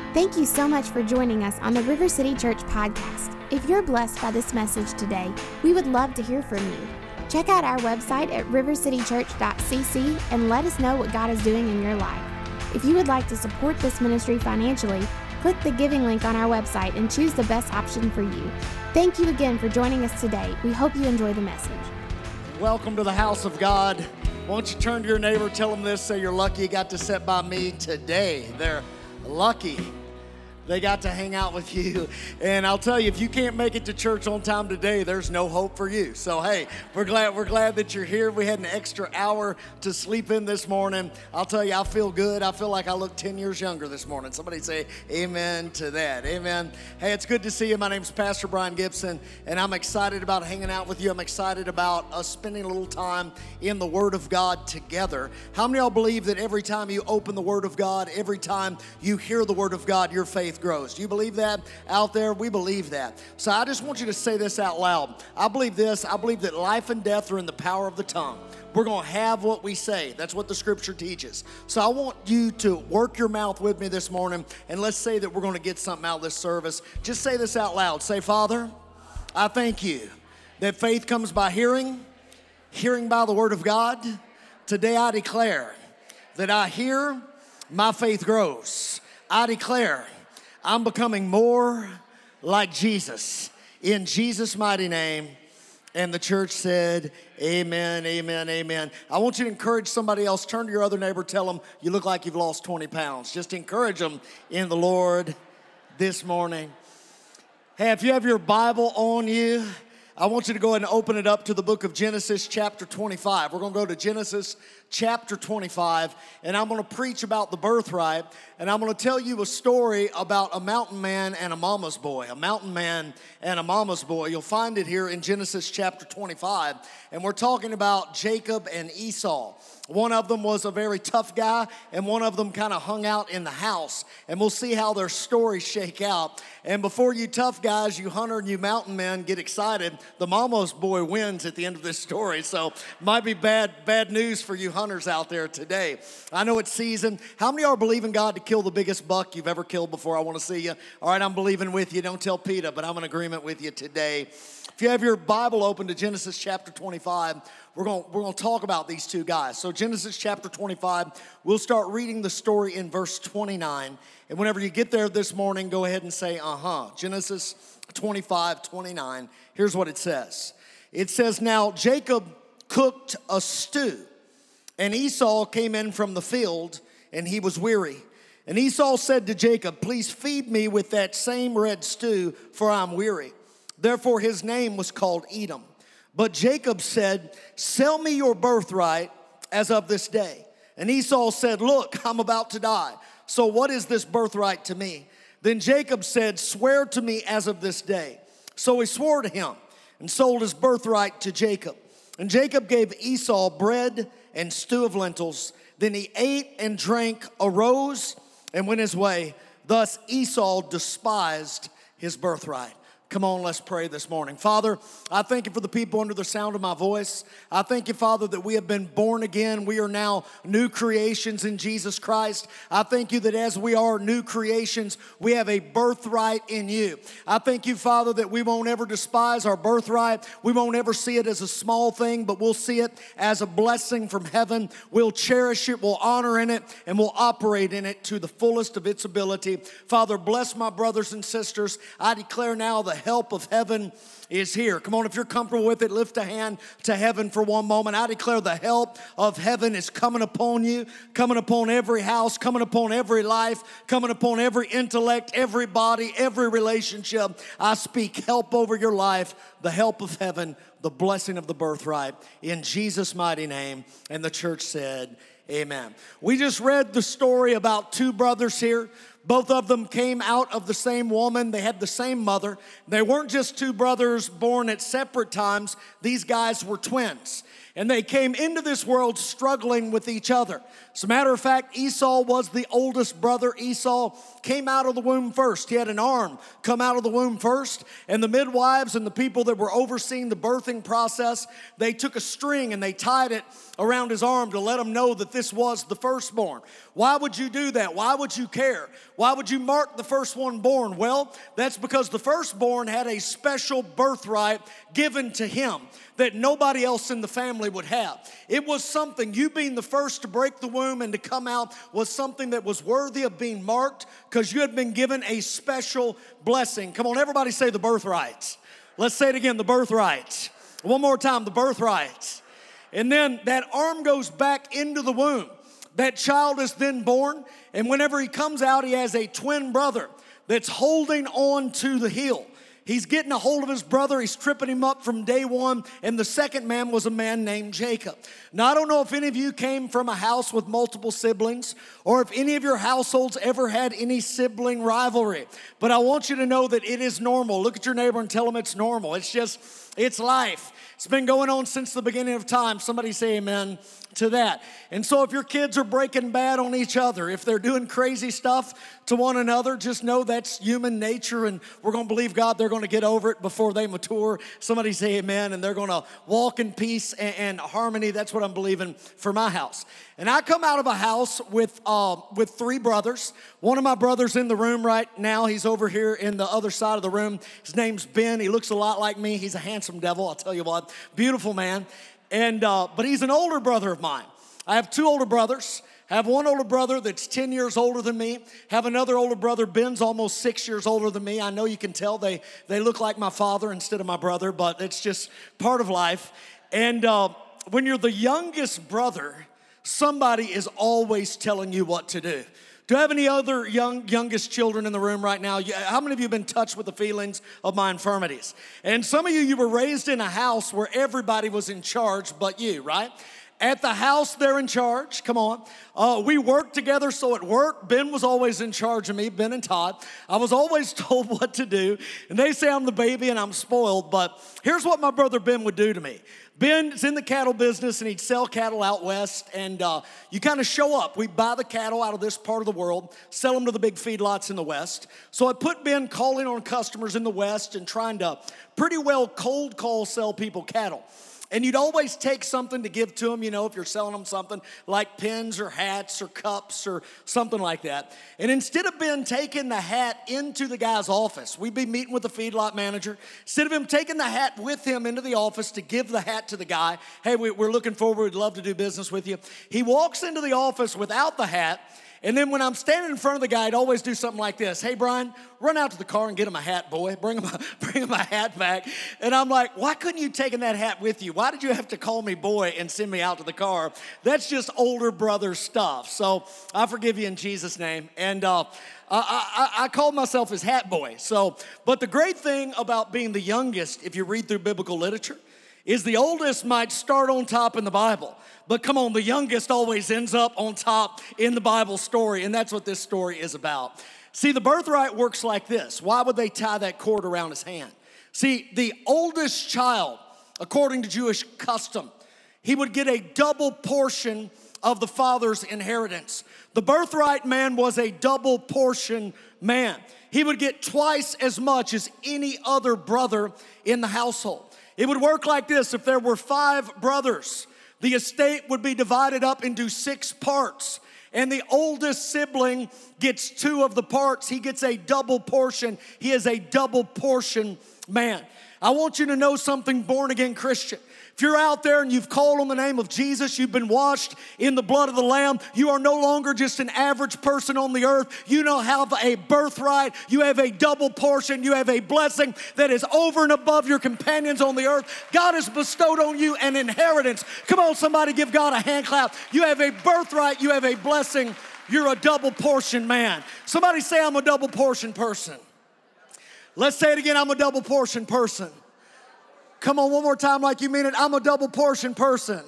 Thank you so much for joining us on the River City Church podcast. If you're blessed by this message today, we would love to hear from you. Check out our website at rivercitychurch.cc and let us know what God is doing in your life. If you would like to support this ministry financially, click the giving link on our website and choose the best option for you. Thank you again for joining us today. We hope you enjoy the message. Welcome to the house of God. Why don't you turn to your neighbor, tell them this, say you're lucky you got to sit by me today. They're lucky they got to hang out with you. And I'll tell you, if you can't make it to church on time today, there's no hope for you. So hey, we're glad that you're here. We had an extra hour to sleep in this morning. I'll tell you, I feel good. I feel like I look 10 years younger this morning. Somebody say amen to that. Amen. Hey, it's good to see you. My name's Pastor Brian Gibson, and I'm excited about hanging out with you. I'm excited about us spending a little time in the Word of God together. How many of y'all believe that every time you open the Word of God, every time you hear the Word of God, your faith grows? Do you believe that out there? We believe that. So I just want you to say this out loud. I believe this. I believe that life and death are in the power of the tongue. We're going to have what we say. That's what the scripture teaches. So I want you to work your mouth with me this morning, and let's say that we're going to get something out of this service. Just say this out loud. Say, Father, I thank you that faith comes by hearing, hearing by the word of God. Today I declare that I hear, my faith grows. I declare I'm becoming more like Jesus. In Jesus' mighty name. And the church said, amen, amen, amen. I want you to encourage somebody else. Turn to your other neighbor. Tell them you look like you've lost 20 pounds. Just encourage them in the Lord this morning. Hey, if you have your Bible on you, I want you to go ahead and open it up to the book of Genesis chapter 25. We're going to go to Genesis chapter 25, and I'm going to preach about the birthright, and I'm going to tell you a story about a mountain man and a mama's boy. A mountain man and a mama's boy. You'll find it here in Genesis chapter 25, and we're talking about Jacob and Esau. One of them was a very tough guy, and one of them kind of hung out in the house. And we'll see how their stories shake out. And before you tough guys, you hunter and you mountain men get excited, the mama's boy wins at the end of this story. So might be bad news for you hunters out there today. I know it's season. How many are believing God to kill the biggest buck you've ever killed before? I want to see you. All right, I'm believing with you. Don't tell PETA, but I'm in agreement with you today. If you have your Bible open to Genesis chapter 25, we're going to talk about these two guys. So Genesis chapter 25, we'll start reading the story in verse 29. And whenever you get there this morning, go ahead and say, Genesis 25, 29. Here's what it says. It says, now Jacob cooked a stew, and Esau came in from the field, and he was weary. And Esau said to Jacob, please feed me with that same red stew, for I'm weary. Therefore his name was called Edom. But Jacob said, sell me your birthright as of this day. And Esau said, look, I'm about to die. So what is this birthright to me? Then Jacob said, swear to me as of this day. So he swore to him and sold his birthright to Jacob. And Jacob gave Esau bread and stew of lentils. Then he ate and drank, arose, and went his way. Thus Esau despised his birthright. Come on, let's pray this morning. Father, I thank you for the people under the sound of my voice. I thank you, Father, that we have been born again. We are now new creations in Jesus Christ. I thank you that as we are new creations, we have a birthright in you. I thank you, Father, that we won't ever despise our birthright. We won't ever see it as a small thing, but we'll see it as a blessing from heaven. We'll cherish it, we'll honor in it, and we'll operate in it to the fullest of its ability. Father, bless my brothers and sisters. I declare now the help of heaven is here. Come on, if you're comfortable with it, lift a hand to heaven for one moment. I declare the help of heaven is coming upon you, coming upon every house, coming upon every life, coming upon every intellect, every body, every relationship. I speak help over your life, the help of heaven, the blessing of the birthright, in Jesus' mighty name. And the church said, amen. We just read the story about two brothers here. Both of them came out of the same woman. They had the same mother. They weren't just two brothers born at separate times. These guys were twins. and they came into this world struggling with each other. As a matter of fact, Esau was the oldest brother. Esau came out of the womb first. He had an arm come out of the womb first, and the midwives and the people that were overseeing the birthing process, they took a string and they tied it around his arm to let him know that this was the firstborn. Why would you do that? Why would you care? Why would you mark the first one born? Well, that's because the firstborn had a special birthright given to him that nobody else in the family would have. It was something, you being the first to break the womb and to come out was something that was worthy of being marked because you had been given a special blessing. Come on, everybody say the birthright. Let's say it again, the birthright. One more time, the birthright. And then that arm goes back into the womb. That child is then born, and whenever he comes out, he has a twin brother that's holding on to the heel. He's getting a hold of his brother. He's tripping him up from day one. And the second man was a man named Jacob. Now, I don't know if any of you came from a house with multiple siblings or if any of your households ever had any sibling rivalry. But I want you to know that it is normal. Look at your neighbor and tell him it's normal. It's life. It's been going on since the beginning of time. Somebody say amen to that. And so if your kids are breaking bad on each other, if they're doing crazy stuff to one another, just know that's human nature, and we're going to believe God they're going to get over it before they mature. Somebody say amen, and they're going to walk in peace and harmony. That's what I'm believing for my house. And I come out of a house with 3 brothers. One of my brothers in the room right now. He's over here in the other side of the room. His name's Ben. He looks a lot like me. He's a handsome devil, I'll tell you what. Beautiful man. And but he's an older brother of mine. I have 2 older brothers. I have one older brother that's 10 years older than me. Have another older brother, Ben's almost 6 years older than me. I know you can tell they look like my father instead of my brother, but it's just part of life. And when you're the youngest brother, somebody is always telling you what to do. Do I have any other youngest children in the room right now? How many of you have been touched with the feelings of my infirmities? And some of you were raised in a house where everybody was in charge but you, right? At the house, they're in charge. Come on. We worked together, so at work, Ben was always in charge of me, Ben and Todd. I was always told what to do. And they say I'm the baby and I'm spoiled, but here's what my brother Ben would do to me. Ben's in the cattle business, and he'd sell cattle out west, and you kind of show up. We buy the cattle out of this part of the world, sell them to the big feedlots in the west. So I put Ben calling on customers in the west and trying to pretty well cold call sell people cattle. And you'd always take something to give to them, you know, if you're selling them something like pins or hats or cups or something like that. And instead of Ben taking the hat into the guy's office, we'd be meeting with the feedlot manager. Instead of him taking the hat with him into the office to give the hat to the guy, hey, we're looking forward, we'd love to do business with you. He walks into the office without the hat. And then when I'm standing in front of the guy, I'd always do something like this. Hey, Brian, run out to the car and get him a hat, boy. Bring him a hat back. And I'm like, why couldn't you take that hat with you? Why did you have to call me boy and send me out to the car? That's just older brother stuff. So I forgive you in Jesus' name. And I called myself his hat boy. But the great thing about being the youngest, if you read through biblical literature, is the oldest might start on top in the Bible. But come on, the youngest always ends up on top in the Bible story, and that's what this story is about. See, the birthright works like this. Why would they tie that cord around his hand? See, the oldest child, according to Jewish custom, he would get a double portion of the father's inheritance. The birthright man was a double portion man. He would get twice as much as any other brother in the household. It would work like this. If there were 5 brothers, the estate would be divided up into 6 parts. And the oldest sibling gets 2 of the parts. He gets a double portion. He is a double portion man. I want you to know something, born again Christian. If you're out there and you've called on the name of Jesus, you've been washed in the blood of the Lamb, you are no longer just an average person on the earth. You now have a birthright. You have a double portion. You have a blessing that is over and above your companions on the earth. God has bestowed on you an inheritance. Come on, somebody give God a hand clap. You have a birthright. You have a blessing. You're a double portion man. Somebody say, I'm a double portion person. Let's say it again. I'm a double portion person. Come on, one more time like you mean it. I'm a double portion person.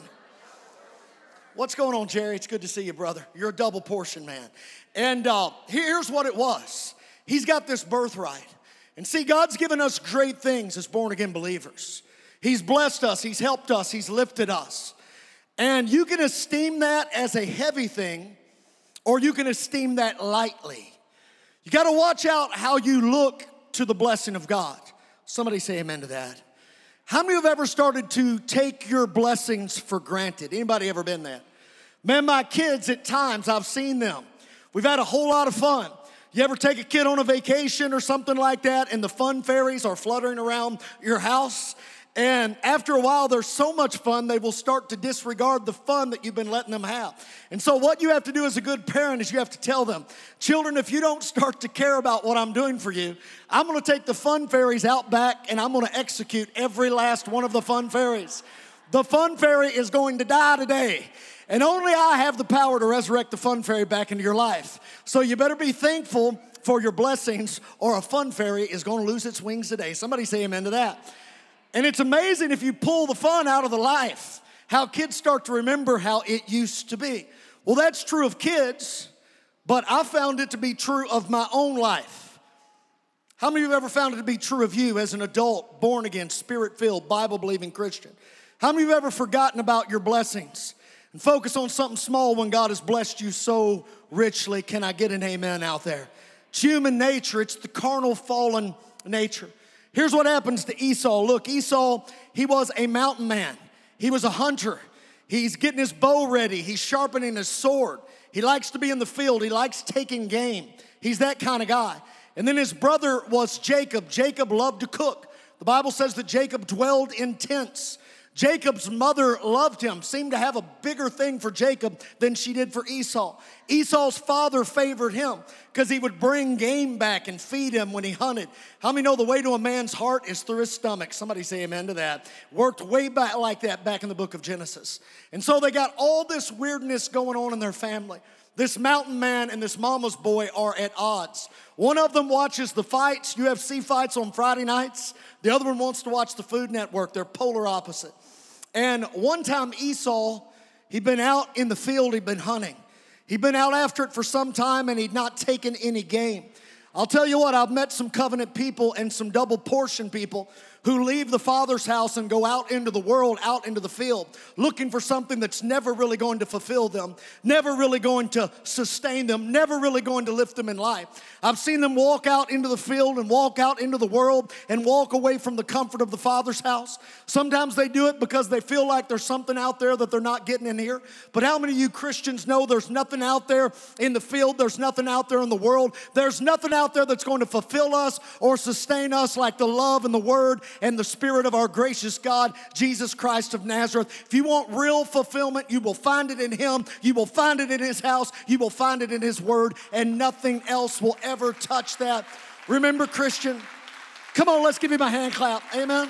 What's going on, Jerry? It's good to see you, brother. You're a double portion man. And here's what it was. He's got this birthright. And see, God's given us great things as born-again believers. He's blessed us. He's helped us. He's lifted us. And you can esteem that as a heavy thing, or you can esteem that lightly. You got to watch out how you look to the blessing of God. Somebody say amen to that. How many have ever started to take your blessings for granted? Anybody ever been that? Man, my kids, at times, I've seen them. We've had a whole lot of fun. You ever take a kid on a vacation or something like that, and the fun fairies are fluttering around your house? And after a while, there's so much fun, they will start to disregard the fun that you've been letting them have. And so what you have to do as a good parent is you have to tell them, children, if you don't start to care about what I'm doing for you, I'm gonna take the fun fairies out back and I'm gonna execute every last one of the fun fairies. The fun fairy is going to die today. And only I have the power to resurrect the fun fairy back into your life. So you better be thankful for your blessings, or a fun fairy is gonna lose its wings today. Somebody say amen to that. And it's amazing if you pull the fun out of the life, how kids start to remember how it used to be. Well, that's true of kids, but I found it to be true of my own life. How many of you have ever found it to be true of you as an adult, born again, spirit-filled, Bible-believing Christian? How many of you have ever forgotten about your blessings and focus on something small when God has blessed you so richly? Can I get an amen out there? It's human nature. It's the carnal, fallen nature. Here's what happens to Esau. Look, Esau, he was a mountain man. He was a hunter. He's getting his bow ready. He's sharpening his sword. He likes to be in the field. He likes taking game. He's that kind of guy. And then his brother was Jacob. Jacob loved to cook. The Bible says that Jacob dwelled in tents. Jacob's mother loved him, seemed to have a bigger thing for Jacob than she did for Esau. Esau's father favored him because he would bring game back and feed him when he hunted. How many know the way to a man's heart is through his stomach? Somebody say amen to that. Worked way back like that back in the book of Genesis. And so they got all this weirdness going on in their family. This mountain man and this mama's boy are at odds. One of them watches the fights, UFC fights on Friday nights. The other one wants to watch the Food Network. They're polar opposite. And one time Esau, he'd been out in the field, he'd been hunting. He'd been out after it for some time and he'd not taken any game. I'll tell you what, I've met some covenant people and some double portion people who leave the Father's house and go out into the world, out into the field, looking for something that's never really going to fulfill them, never really going to sustain them, never really going to lift them in life. I've seen them walk out into the field and walk out into the world and walk away from the comfort of the Father's house. Sometimes they do it because they feel like there's something out there that they're not getting in here. But how many of you Christians know there's nothing out there in the field, there's nothing out there in the world, there's nothing out there that's going to fulfill us or sustain us like the love and the word and the Spirit of our gracious God, Jesus Christ of Nazareth. If you want real fulfillment, you will find it in Him. You will find it in His house. You will find it in His word, and nothing else will ever touch that. Remember, Christian, come on, let's give Him a hand clap. Amen.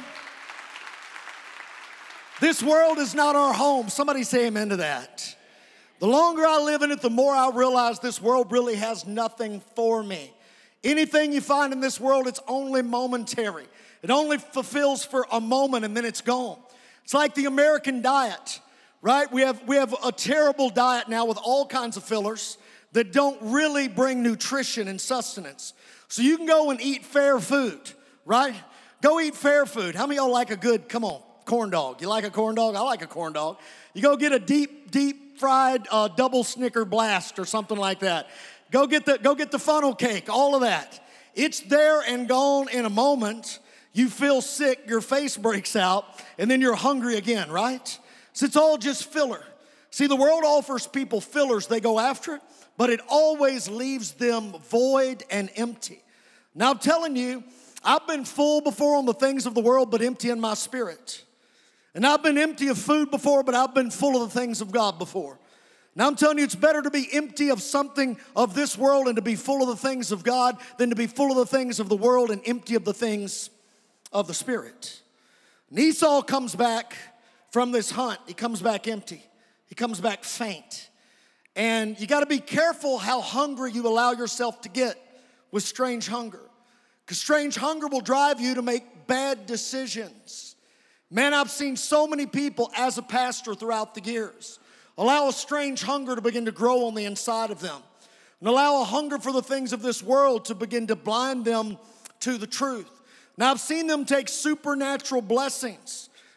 This world is not our home. Somebody say amen to that. The longer I live in it, the more I realize this world really has nothing for me. Anything you find in this world, it's only momentary. It only fulfills for a moment and then it's gone. It's like the American diet, right? We have a terrible diet now with all kinds of fillers that don't really bring nutrition and sustenance. So you can go and eat fair food, right? Go eat fair food. How many of y'all like a good, come on, corn dog? You like a corn dog? I like a corn dog. You go get a deep fried double Snicker blast or something like that. Go get the funnel cake, all of that. It's there and gone in a moment. You feel sick, your face breaks out, and then you're hungry again, right? So it's all just filler. See, the world offers people fillers. They go after it, but it always leaves them void and empty. Now, I'm telling you, I've been full before on the things of the world, but empty in my spirit. And I've been empty of food before, but I've been full of the things of God before. Now I'm telling you, it's better to be empty of something of this world and to be full of the things of God than to be full of the things of the world and empty of the things of the Spirit. And Esau comes back from this hunt. He comes back empty. He comes back faint. And you got to be careful how hungry you allow yourself to get with strange hunger. Because strange hunger will drive you to make bad decisions. Man, I've seen so many people as a pastor throughout the years allow a strange hunger to begin to grow on the inside of them. And allow a hunger for the things of this world to begin to blind them to the truth. Now, I've seen them take supernatural blessings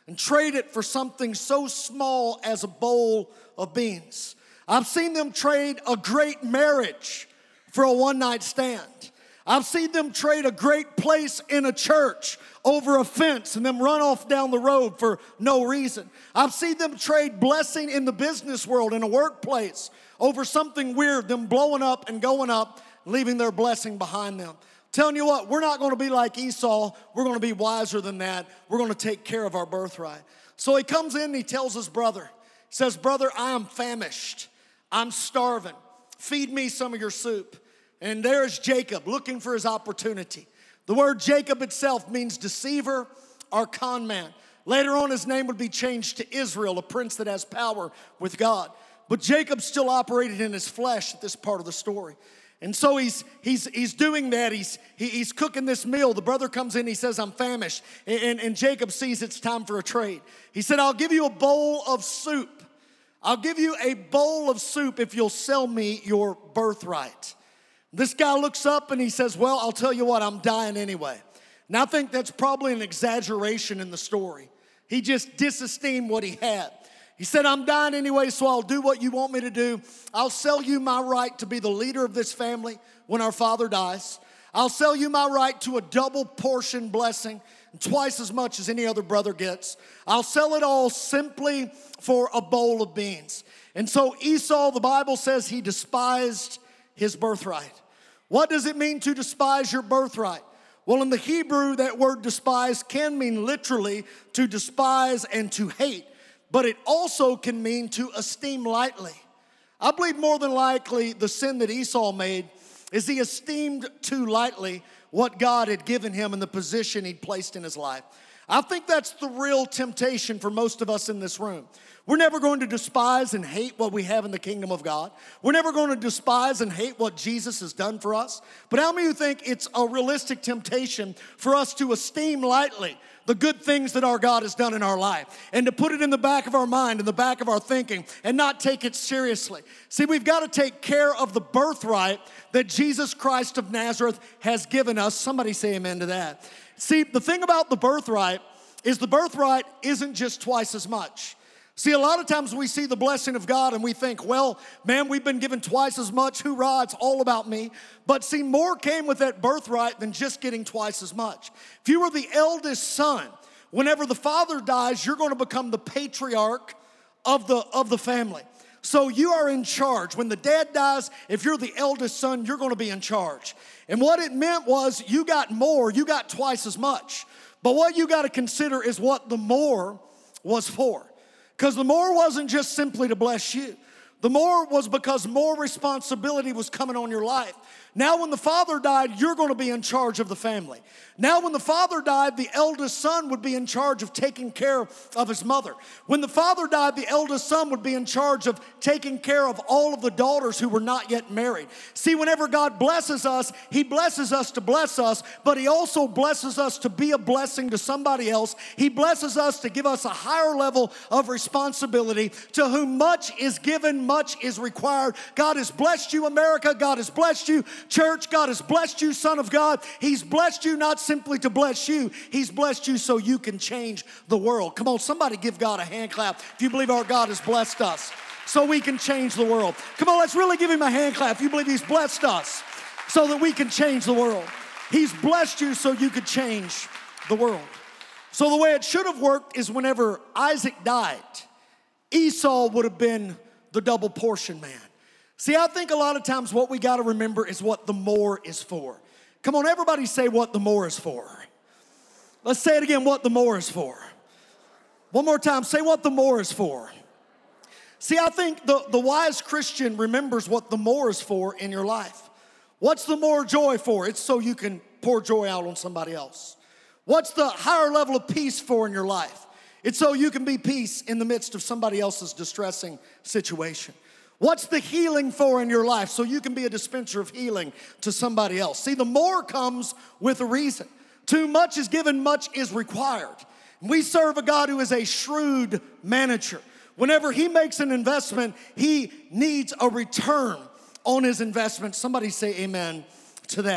and trade it for something so small as a bowl of beans. I've seen them trade a great marriage for a one-night stand. I've seen them trade a great place in a church over a fence and then run off down the road for no reason. I've seen them trade blessing in the business world, in a workplace, over something weird, them blowing up and going up, leaving their blessing behind them. Telling you what, we're not going to be like Esau. We're going to be wiser than that. We're going to take care of our birthright. So he comes in and he tells his brother, he says, brother, I am famished. I'm starving. Feed me some of your soup. And there's Jacob looking for his opportunity. The word Jacob itself means deceiver or con man. Later on, his name would be changed to Israel, a prince that has power with God. But Jacob still operated in his flesh at this part of the story. And so he's doing that. He's cooking this meal. The brother comes in. He says, I'm famished. And Jacob sees it's time for a trade. He said, I'll give you a bowl of soup. I'll give you a bowl of soup if you'll sell me your birthright. This guy looks up and he says, well, I'll tell you what, I'm dying anyway. And I think that's probably an exaggeration in the story. He just disesteemed what he had. He said, I'm dying anyway, so I'll do what you want me to do. I'll sell you my right to be the leader of this family when our father dies. I'll sell you my right to a double portion blessing, twice as much as any other brother gets. I'll sell it all simply for a bowl of beans. And so Esau, the Bible says, he despised his birthright. What does it mean to despise your birthright? Well, in the Hebrew, that word despise can mean literally to despise and to hate, but it also can mean to esteem lightly. I believe more than likely the sin that Esau made is he esteemed too lightly what God had given him and the position he'd placed in his life. I think that's the real temptation for most of us in this room. We're never going to despise and hate what we have in the kingdom of God. We're never going to despise and hate what Jesus has done for us. But how many of you think it's a realistic temptation for us to esteem lightly the good things that our God has done in our life and to put it in the back of our mind, in the back of our thinking, and not take it seriously? See, we've got to take care of the birthright that Jesus Christ of Nazareth has given us. Somebody say amen to that. See, the thing about the birthright is the birthright isn't just twice as much. See, a lot of times we see the blessing of God and we think, well, man, we've been given twice as much. Hoorah, it's all about me. But see, more came with that birthright than just getting twice as much. If you were the eldest son, whenever the father dies, you're going to become the patriarch of the family. So you are in charge. When the dad dies, if you're the eldest son, you're going to be in charge. And what it meant was you got more, you got twice as much. But what you got to consider is what the more was for. Because the more wasn't just simply to bless you. The more was because more responsibility was coming on your life. Now when the father died, you're going to be in charge of the family. Now when the father died, the eldest son would be in charge of taking care of his mother. When the father died, the eldest son would be in charge of taking care of all of the daughters who were not yet married. See, whenever God blesses us, he blesses us to bless us, but he also blesses us to be a blessing to somebody else. He blesses us to give us a higher level of responsibility. To whom much is given, much is required. God has blessed you, America. God has blessed you, church. God has blessed you, son of God. He's blessed you not simply to bless you. He's blessed you so you can change the world. Come on, somebody give God a hand clap if you believe our God has blessed us so we can change the world. Come on, let's really give him a hand clap if you believe he's blessed us so that we can change the world. He's blessed you so you could change the world. So the way it should have worked is whenever Isaac died, Esau would have been the double portion man. See, I think a lot of times what we got to remember is what the more is for. Come on, everybody say what the more is for. Let's say it again, what the more is for. One more time, say what the more is for. See, I think the wise Christian remembers what the more is for in your life. What's the more joy for? It's so you can pour joy out on somebody else. What's the higher level of peace for in your life? It's so you can be peace in the midst of somebody else's distressing situation. What's the healing for in your life? So you can be a dispenser of healing to somebody else. See, the more comes with a reason. Too much is given, much is required. We serve a God who is a shrewd manager. Whenever he makes an investment, he needs a return on his investment. Somebody say amen to that.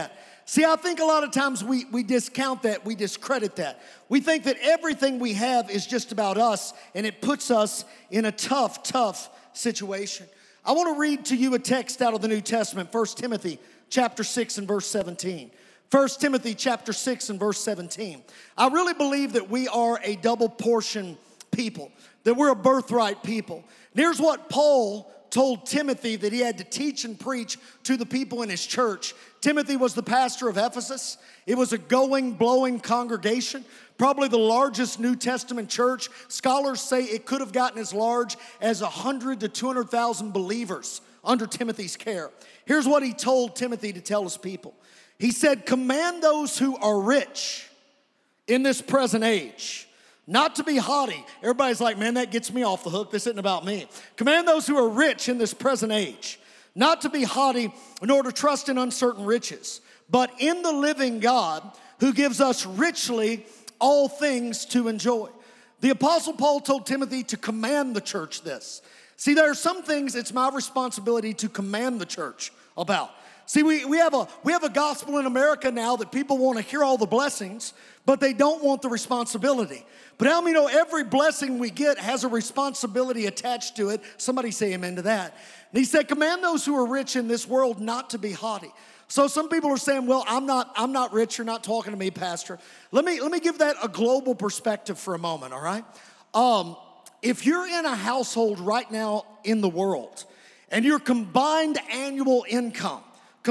See, I think a lot of times we discount that, we discredit that. We think that everything we have is just about us, and it puts us in a tough situation. I want to read to you a text out of the New Testament, 1 Timothy chapter 6 and verse 17. 1 Timothy chapter 6 and verse 17. I really believe that we are a double portion people, that we're a birthright people. And here's what Paul told Timothy that he had to teach and preach to the people in his church. Timothy was the pastor of Ephesus. It was a going, blowing congregation, probably the largest New Testament church. Scholars say it could have gotten as large as 100 to 200,000 believers under Timothy's care. Here's what he told Timothy to tell his people. He said, command those who are rich in this present age not to be haughty. Everybody's like, man, that gets me off the hook. This isn't about me. Command those who are rich in this present age not to be haughty, nor to trust in uncertain riches, but in the living God who gives us richly all things to enjoy. The Apostle Paul told Timothy to command the church this. See, there are some things it's my responsibility to command the church about. See, we have a gospel in America now that people want to hear all the blessings, but they don't want the responsibility. But how many know every blessing we get has a responsibility attached to it? Somebody say amen to that. And he said, command those who are rich in this world not to be haughty. So some people are saying, well, I'm not rich. You're not talking to me, Pastor. Let me give that a global perspective for a moment, all right? If you're in a household right now in the world and your combined annual income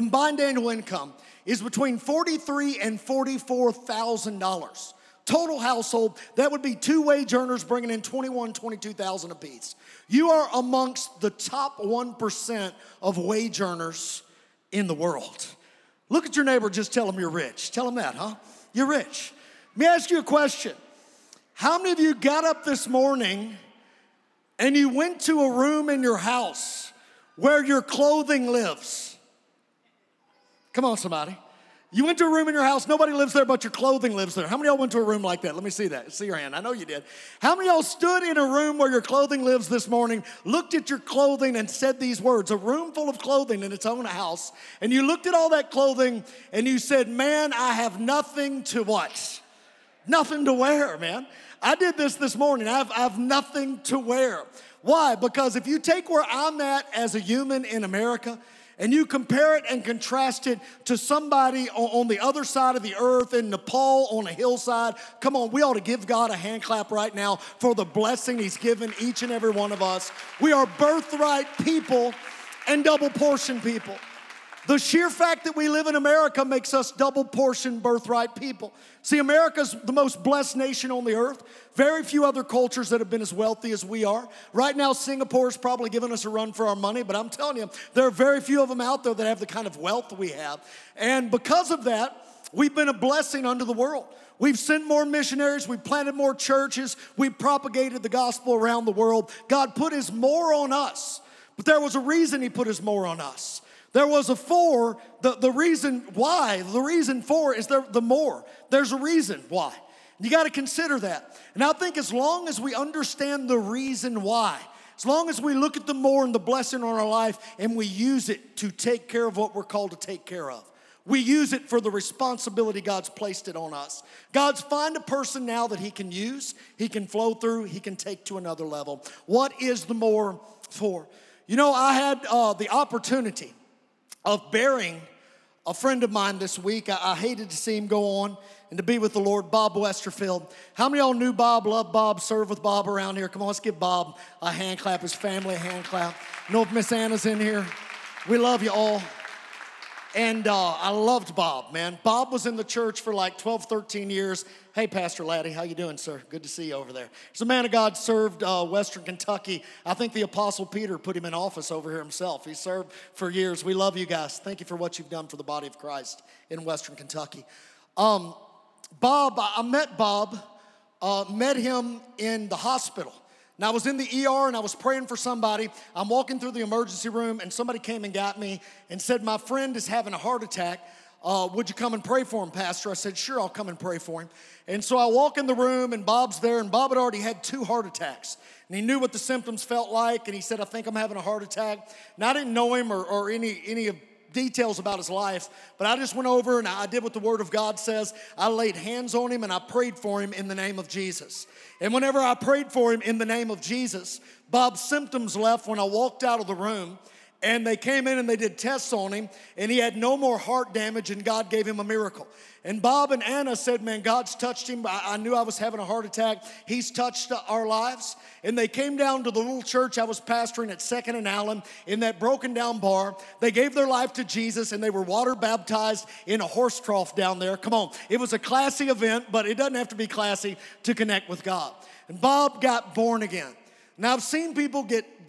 is between $43,000 and $44,000. Total household, that would be two wage earners bringing in $21,000, $22,000 apiece. You are amongst the top 1% of wage earners in the world. Look at your neighbor, just tell them you're rich. Tell them that, huh? You're rich. Let me ask you a question. How many of you got up this morning and you went to a room in your house where your clothing lives? Come on, somebody. You went to a room in your house, nobody lives there, but your clothing lives there. How many of y'all went to a room like that? Let me see that. See your hand. I know you did. How many of y'all stood in a room where your clothing lives this morning, looked at your clothing and said these words, a room full of clothing in its own house, and you looked at all that clothing and you said, man, I have nothing to what? Nothing to wear, man. I did this morning. I have nothing to wear. Why? Because if you take where I'm at as a human in America, and you compare it and contrast it to somebody on the other side of the earth in Nepal on a hillside, come on, we ought to give God a hand clap right now for the blessing He's given each and every one of us. We are birthright people and double portion people. The sheer fact that we live in America makes us double portion birthright people. See, America's the most blessed nation on the earth. Very few other cultures that have been as wealthy as we are. Right now, Singapore is probably giving us a run for our money, but I'm telling you, there are very few of them out there that have the kind of wealth we have. And because of that, we've been a blessing unto the world. We've sent more missionaries, we've planted more churches, we've propagated the gospel around the world. God put His more on us, but there was a reason He put His more on us. There was a for, the reason why, the reason for is the more. There's a reason why. You got to consider that. And I think as long as we understand the reason why, as long as we look at the more and the blessing on our life and we use it to take care of what we're called to take care of. We use it for the responsibility God's placed it on us. God's find a person now that He can use, He can flow through, He can take to another level. What is the more for? You know, I had the opportunity of burying a friend of mine this week. I hated to see him go on and to be with the Lord, Bob Westerfield. How many of y'all knew Bob, loved Bob, served with Bob around here? Come on, let's give Bob a hand clap, his family a hand clap. You know if Miss Anna's in here? We love you all. And I loved Bob, man. Bob was in the church for like 12, 13 years. Hey, Pastor Laddie, how you doing, sir? Good to see you over there. He's a man of God, served Western Kentucky. I think the Apostle Peter put him in office over here himself. He served for years. We love you guys. Thank you for what you've done for the body of Christ in Western Kentucky. Bob, I met Bob, met him in the hospital. And I was in the ER and I was praying for somebody. I'm walking through the emergency room and somebody came and got me and said, my friend is having a heart attack. Would you come and pray for him, Pastor? I said, sure, I'll come and pray for him. And so I walk in the room and Bob's there, and Bob had already had 2 heart attacks. And he knew what the symptoms felt like, and he said, I think I'm having a heart attack. And I didn't know him or any of details about his life, but I just went over and I did what the Word of God says. I laid hands on him and I prayed for him in the name of Jesus. And whenever I prayed for him in the name of Jesus, Bob's symptoms left when I walked out of the room. And they came in and they did tests on him, and he had no more heart damage, and God gave him a miracle. And Bob and Anna said, man, God's touched him. I knew I was having a heart attack. He's touched our lives. And they came down to the little church I was pastoring at 2nd and Allen in that broken down bar. They gave their life to Jesus, and they were water baptized in a horse trough down there. Come on. It was a classy event, but it doesn't have to be classy to connect with God. And Bob got born again. Now, I've seen people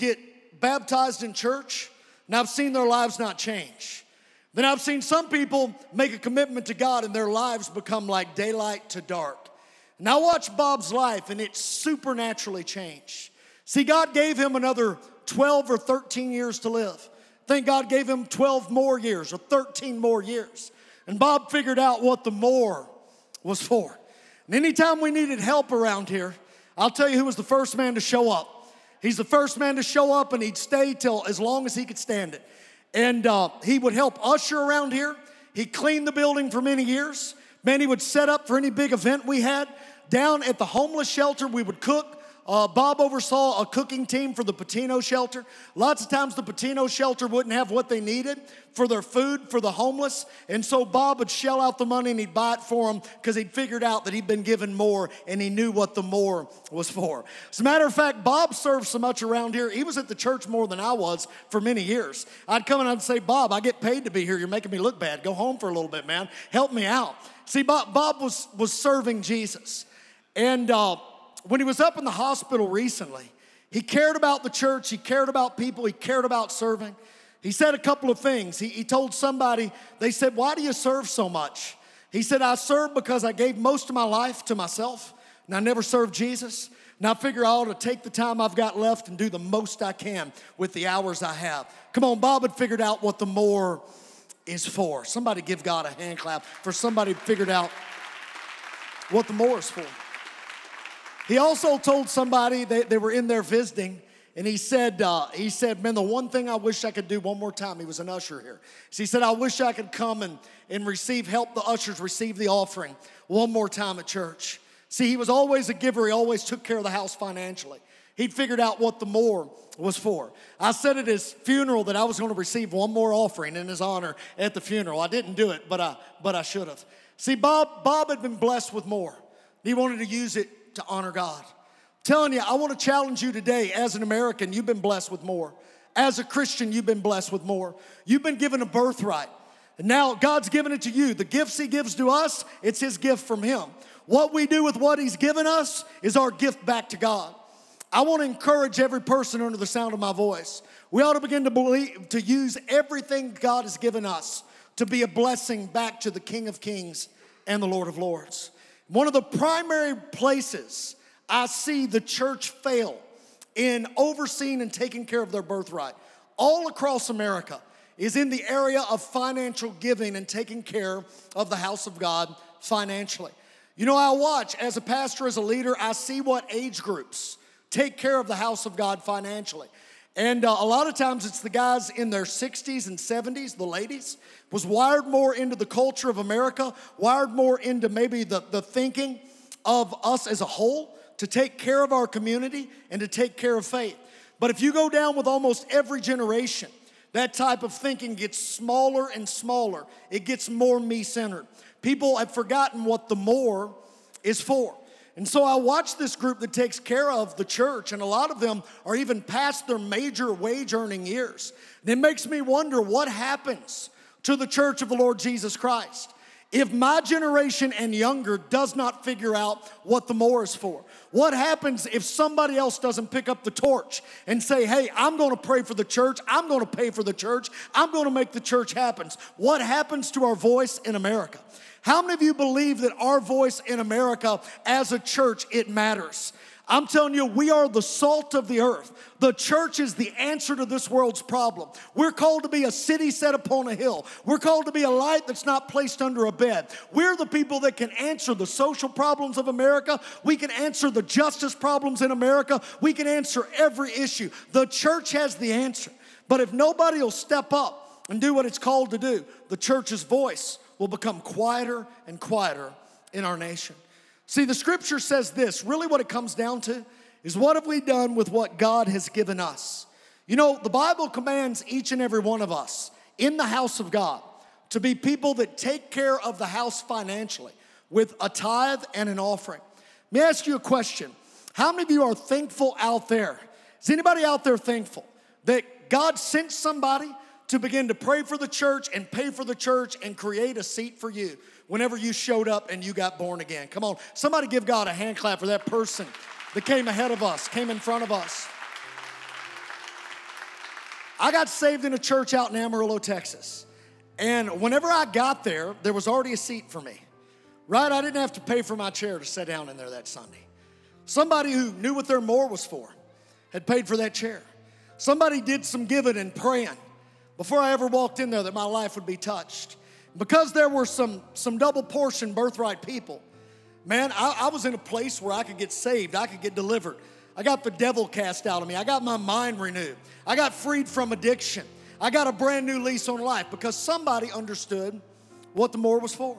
get baptized in church. Now, I've seen their lives not change. Then I've seen some people make a commitment to God and their lives become like daylight to dark. Now watch Bob's life and it's supernaturally changed. See, God gave him another 12 or 13 years to live. I think God gave him 12 more years or 13 more years. And Bob figured out what the more was for. And anytime we needed help around here, I'll tell you who was the first man to show up. He's the first man to show up, and he'd stay till as long as he could stand it. And he would help usher around here. He cleaned the building for many years. Man, he would set up for any big event we had. Down at the homeless shelter, we would cook. Bob oversaw a cooking team for the Patino shelter. Lots of times the Patino shelter wouldn't have what they needed for their food for the homeless. And so Bob would shell out the money and he'd buy it for them because he'd figured out that he'd been given more and he knew what the more was for. As a matter of fact, Bob served so much around here. He was at the church more than I was for many years. I'd come and I'd say, Bob, I get paid to be here. You're making me look bad. Go home for a little bit, man. Help me out. See, Bob was serving Jesus. And when he was up in the hospital recently, he cared about the church, he cared about people, he cared about serving. He said a couple of things. He told somebody, they said, why do you serve so much? He said, I serve because I gave most of my life to myself, and I never served Jesus. And I figure I ought to take the time I've got left and do the most I can with the hours I have. Come on, Bob had figured out what the more is for. Somebody give God a hand clap for somebody who figured out what the more is for. He also told somebody they were in there visiting, and he said, man, the one thing I wish I could do one more time, he was an usher here. So he said, I wish I could come and help the ushers receive the offering one more time at church. See, he was always a giver. He always took care of the house financially. He'd figured out what the more was for. I said at his funeral that I was going to receive one more offering in his honor at the funeral. I didn't do it, but I should have. See, Bob had been blessed with more. He wanted to use it to honor God. I'm telling you, I want to challenge you today. As an American, you've been blessed with more. As a Christian, you've been blessed with more. You've been given a birthright. And now God's given it to you. The gifts he gives to us, it's his gift from him. What we do with what he's given us is our gift back to God. I want to encourage every person under the sound of my voice. We ought to begin to use everything God has given us to be a blessing back to the King of Kings and the Lord of Lords. One of the primary places I see the church fail in overseeing and taking care of their birthright all across America is in the area of financial giving and taking care of the house of God financially. You know, I watch as a pastor, as a leader, I see what age groups take care of the house of God financially. And a lot of times it's the guys in their 60s and 70s, the ladies, was wired more into the culture of America, wired more into maybe the thinking of us as a whole to take care of our community and to take care of faith. But if you go down with almost every generation, that type of thinking gets smaller and smaller. It gets more me-centered. People have forgotten what the more is for. And so I watch this group that takes care of the church, and a lot of them are even past their major wage-earning years. And it makes me wonder what happens to the church of the Lord Jesus Christ if my generation and younger does not figure out what the more is for. What happens if somebody else doesn't pick up the torch and say, hey, I'm going to pray for the church, I'm going to pay for the church, I'm going to make the church happen? What happens to our voice in America? How many of you believe that our voice in America as a church, it matters? I'm telling you, we are the salt of the earth. The church is the answer to this world's problem. We're called to be a city set upon a hill. We're called to be a light that's not placed under a bed. We're the people that can answer the social problems of America. We can answer the justice problems in America. We can answer every issue. The church has the answer. But if nobody will step up and do what it's called to do, the church's voice will become quieter and quieter in our nation. See, the scripture says this, really what it comes down to is what have we done with what God has given us? You know, the Bible commands each and every one of us in the house of God to be people that take care of the house financially with a tithe and an offering. Let me ask you a question. How many of you are thankful out there? Is anybody out there thankful that God sent somebody to begin to pray for the church and pay for the church and create a seat for you whenever you showed up and you got born again? Come on, somebody give God a hand clap for that person that came ahead of us, came in front of us. I got saved in a church out in Amarillo, Texas. And whenever I got there, there was already a seat for me, right? I didn't have to pay for my chair to sit down in there that Sunday. Somebody who knew what their more was for had paid for that chair. Somebody did some giving and praying before I ever walked in there that my life would be touched. Because there were some double portion birthright people, man, I was in a place where I could get saved, I could get delivered. I got the devil cast out of me. I got my mind renewed. I got freed from addiction. I got a brand new lease on life because somebody understood what the more was for.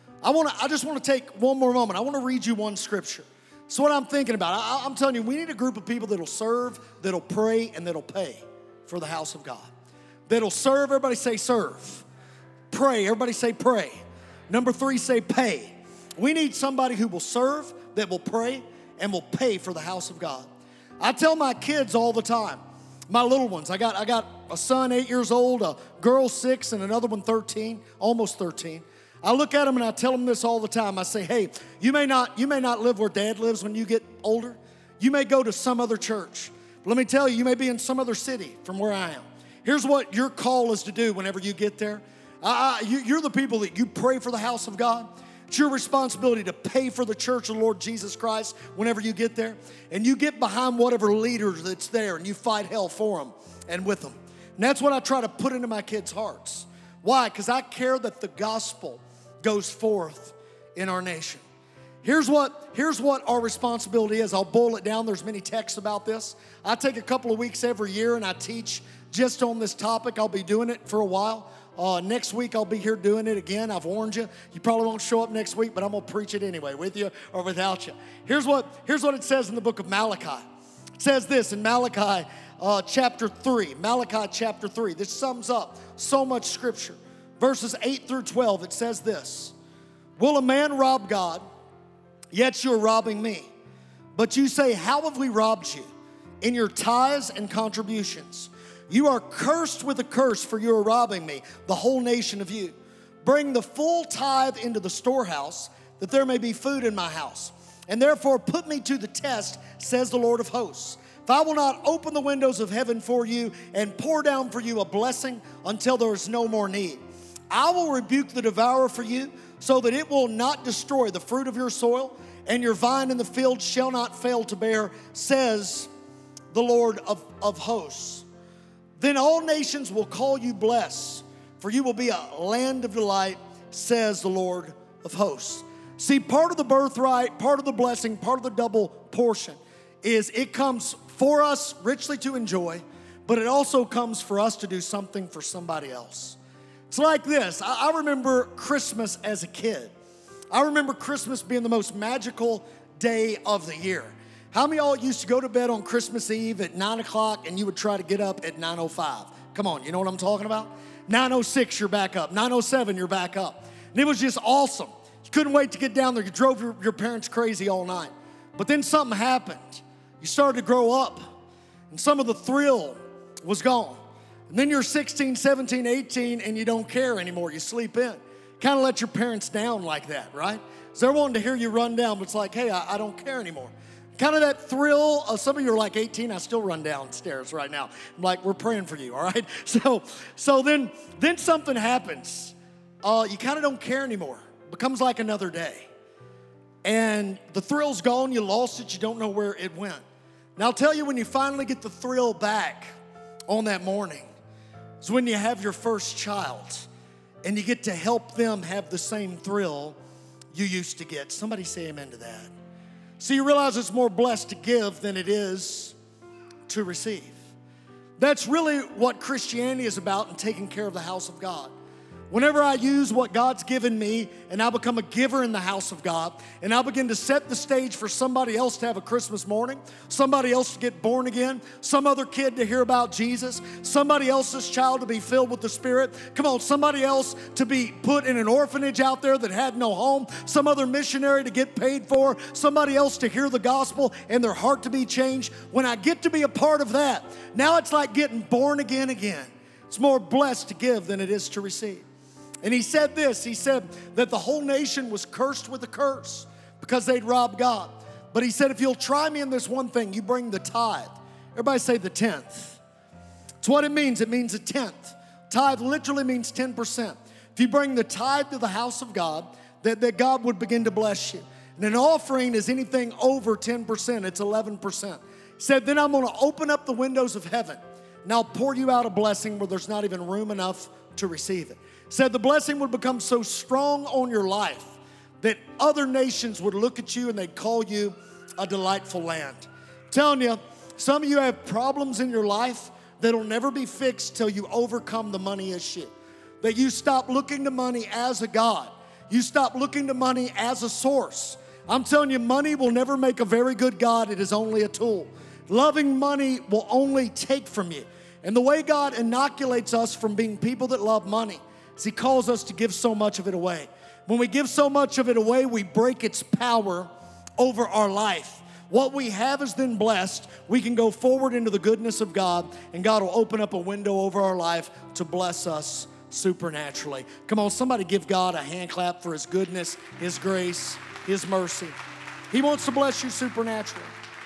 I just want to take one more moment. I want to read you one scripture. It's what I'm thinking about. I'm telling you, we need a group of people that'll serve, that'll pray, and that'll pay for the house of God. That'll serve, everybody say serve. Pray, everybody say pray. Number 3, say pay. We need somebody who will serve, that will pray, and will pay for the house of God. I tell my kids all the time, my little ones, I got a son 8 years old, a girl 6, and another one 13, almost 13. I look at them and I tell them this all the time. I say, hey, you may not live where Dad lives when you get older. You may go to some other church. But let me tell you, you may be in some other city from where I am. Here's what your call is to do whenever you get there. You're the people that you pray for the house of God. It's your responsibility to pay for the church of the Lord Jesus Christ whenever you get there. And you get behind whatever leader that's there and you fight hell for them and with them. And that's what I try to put into my kids' hearts. Why? Because I care that the gospel goes forth in our nation. Here's what our responsibility is. I'll boil it down. There's many texts about this. I take a couple of weeks every year and I teach just on this topic. I'll be doing it for a while. Next week, I'll be here doing it again. I've warned you. You probably won't show up next week, but I'm going to preach it anyway, with you or without you. Here's what it says in the book of Malachi. It says this in Malachi chapter 3. Malachi chapter 3. This sums up so much scripture. Verses 8 through 12, it says this. Will a man rob God? Yet you're robbing me. But you say, how have we robbed you? In your tithes and contributions. You are cursed with a curse, for you are robbing me, the whole nation of you. Bring the full tithe into the storehouse, that there may be food in my house. And therefore put me to the test, says the Lord of hosts. If I will not open the windows of heaven for you and pour down for you a blessing until there is no more need. I will rebuke the devourer for you, so that it will not destroy the fruit of your soil, and your vine in the field shall not fail to bear, says the Lord of hosts. Then all nations will call you blessed, for you will be a land of delight, says the Lord of hosts. See, part of the birthright, part of the blessing, part of the double portion is it comes for us richly to enjoy, but it also comes for us to do something for somebody else. It's like this. I remember Christmas as a kid. I remember Christmas being the most magical day of the year. How many of y'all used to go to bed on Christmas Eve at 9 o'clock and you would try to get up at 9:05? Come on, you know what I'm talking about? 9:06, you're back up. 9:07, you're back up. And it was just awesome. You couldn't wait to get down there. You drove your parents crazy all night. But then something happened. You started to grow up, and some of the thrill was gone. And then you're 16, 17, 18, and you don't care anymore. You sleep in. Kind of let your parents down like that, right? So they're wanting to hear you run down, but it's like, hey, I don't care anymore. Kind of that thrill. Some of you are like 18. I still run downstairs right now. I'm like, we're praying for you, all right? So then something happens. You kind of don't care anymore. It becomes like another day. And the thrill's gone. You lost it. You don't know where it went. Now, I'll tell you, when you finally get the thrill back on that morning, is when you have your first child and you get to help them have the same thrill you used to get. Somebody say amen to that. So you realize it's more blessed to give than it is to receive. That's really what Christianity is about, and taking care of the house of God. Whenever I use what God's given me and I become a giver in the house of God, and I begin to set the stage for somebody else to have a Christmas morning, somebody else to get born again, some other kid to hear about Jesus, somebody else's child to be filled with the Spirit, come on, somebody else to be put in an orphanage out there that had no home, some other missionary to get paid for, somebody else to hear the gospel and their heart to be changed. When I get to be a part of that, now it's like getting born again. It's more blessed to give than it is to receive. And he said this, he said that the whole nation was cursed with a curse because they'd robbed God. But he said, if you'll try me in this one thing, you bring the tithe. Everybody say the tenth. It's what it means. It means a tenth. Tithe literally means 10%. If you bring the tithe to the house of God, that God would begin to bless you. And an offering is anything over 10%. It's 11%. He said, then I'm going to open up the windows of heaven, and I'll pour you out a blessing where there's not even room enough to receive it. Said the blessing would become so strong on your life that other nations would look at you and they'd call you a delightful land. I'm telling you, some of you have problems in your life that'll never be fixed till you overcome the money issue. That you stop looking to money as a God. You stop looking to money as a source. I'm telling you, money will never make a very good God. It is only a tool. Loving money will only take from you. And the way God inoculates us from being people that love money, he calls us to give so much of it away. When we give so much of it away, we break its power over our life. What we have is then blessed. We can go forward into the goodness of God, and God will open up a window over our life to bless us supernaturally. Come on, somebody give God a hand clap for His goodness, His grace, His mercy. He wants to bless you supernaturally.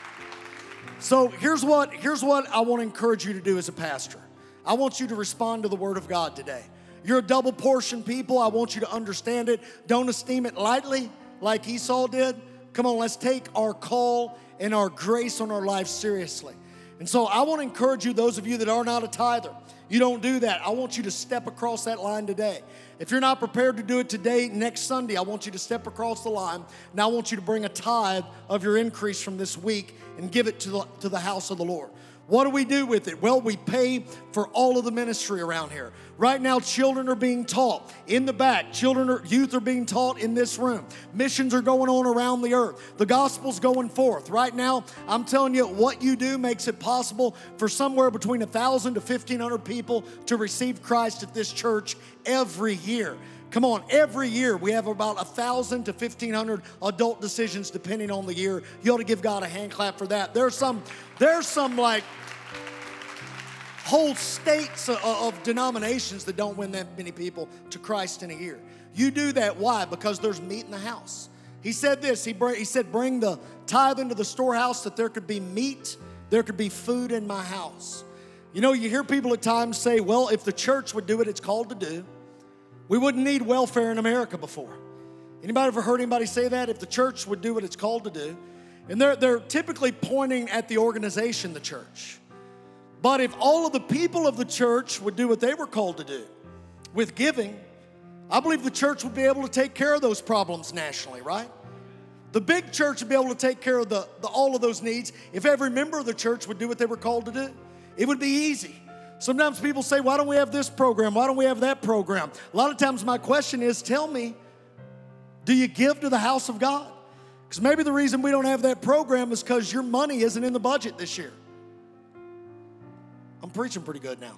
So here's what I want to encourage you to do as a pastor. I want you to respond to the Word of God today. You're a double portion people. I want you to understand it. Don't esteem it lightly like Esau did. Come on, let's take our call and our grace on our life seriously. And so I want to encourage you, those of you that are not a tither, you don't do that. I want you to step across that line today. If you're not prepared to do it today, next Sunday, I want you to step across the line. Now I want you to bring a tithe of your increase from this week and give it to the house of the Lord. What do we do with it? Well, we pay for all of the ministry around here. Right now, children are being taught in the back. Youth are being taught in this room. Missions are going on around the earth. The gospel's going forth. Right now, I'm telling you, what you do makes it possible for somewhere between 1,000 to 1,500 people to receive Christ at this church every year. Come on, every year we have about 1,000 to 1,500 adult decisions depending on the year. You ought to give God a hand clap for that. There's some like whole states of denominations that don't win that many people to Christ in a year. You do that, why? Because there's meat in the house. He said this, he said, bring the tithe into the storehouse that there could be meat, there could be food in my house. You know, you hear people at times say, well, if the church would do what it's called to do, we wouldn't need welfare in America before. Anybody ever heard anybody say that? If the church would do what it's called to do. And they're typically pointing at the organization, the church. But if all of the people of the church would do what they were called to do with giving, I believe the church would be able to take care of those problems nationally, right? The big church would be able to take care of all of those needs if every member of the church would do what they were called to do. It would be easy. Sometimes people say, why don't we have this program? Why don't we have that program? A lot of times my question is, tell me, do you give to the house of God? Because maybe the reason we don't have that program is because your money isn't in the budget this year. I'm preaching pretty good now.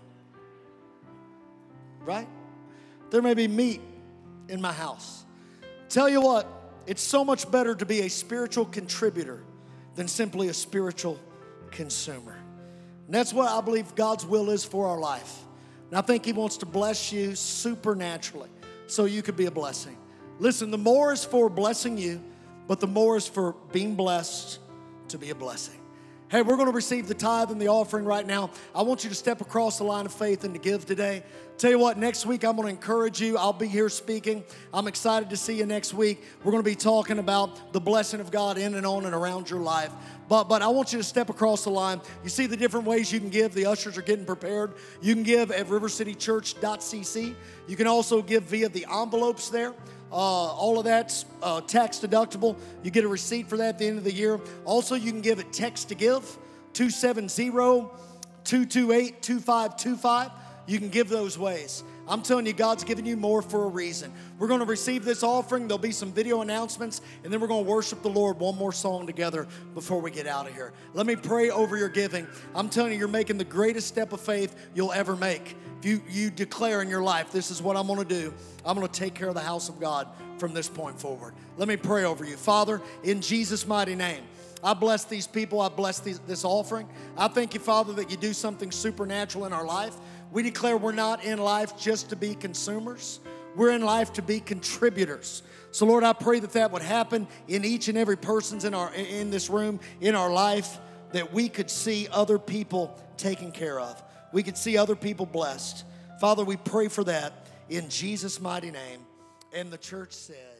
Right? There may be meat in my house. Tell you what, it's so much better to be a spiritual contributor than simply a spiritual consumer. And that's what I believe God's will is for our life. And I think He wants to bless you supernaturally so you could be a blessing. Listen, the more is for blessing you, but the more is for being blessed to be a blessing. Hey, we're going to receive the tithe and the offering right now. I want you to step across the line of faith and to give today. Tell you what, next week I'm going to encourage you. I'll be here speaking. I'm excited to see you next week. We're going to be talking about the blessing of God in and on and around your life. But I want you to step across the line. You see the different ways you can give. The ushers are getting prepared. You can give at rivercitychurch.cc. You can also give via the envelopes there. All of that's tax deductible. You get a receipt for that at the end of the year. Also, you can give at text to give, 270-270-270. 228-2525. You can give those ways. I'm telling you, God's given you more for a reason. We're going to receive this offering. There'll be some video announcements, and then we're going to worship the Lord one more song together before we get out of here. Let me pray over your giving. I'm telling you, you're making the greatest step of faith you'll ever make. If you declare in your life, this is what I'm going to do. I'm going to take care of the house of God from this point forward. Let me pray over you. Father, in Jesus' mighty name, I bless these people. I bless this offering. I thank you, Father, that you do something supernatural in our life. We declare we're not in life just to be consumers. We're in life to be contributors. So, Lord, I pray that would happen in each and every person's in this room, in our life, that we could see other people taken care of. We could see other people blessed. Father, we pray for that in Jesus' mighty name. And the church said,